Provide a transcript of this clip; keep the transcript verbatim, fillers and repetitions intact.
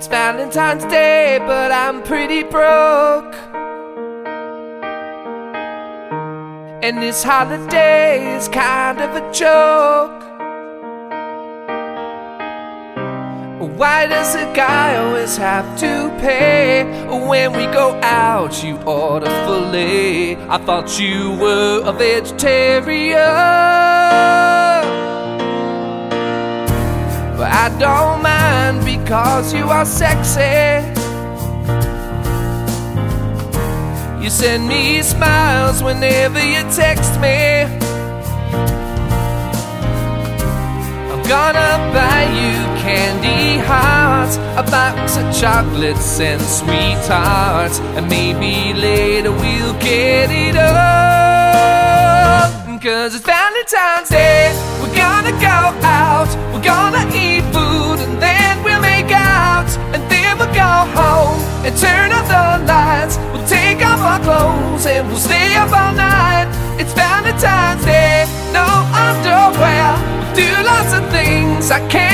It's Valentine's Day, but I'm pretty broke. And this holiday is kind of a joke. Why does a guy always have to pay? When we go out, you order filet. I thought you were a vegetarian, but I don't mind because you are sexy. You send me smiles whenever you text me. I'm gonna buy you candy hearts, a box of chocolates and sweethearts, and maybe later we'll get it up. Cause it's Valentine's Day, we're gonna go out, we're gonna eat food, and then we'll make out, and then we'll go home and turn out the lights. We'll take off our clothes and we'll stay up all night. It's Valentine's Day, no underwear. We'll do lots of things I can't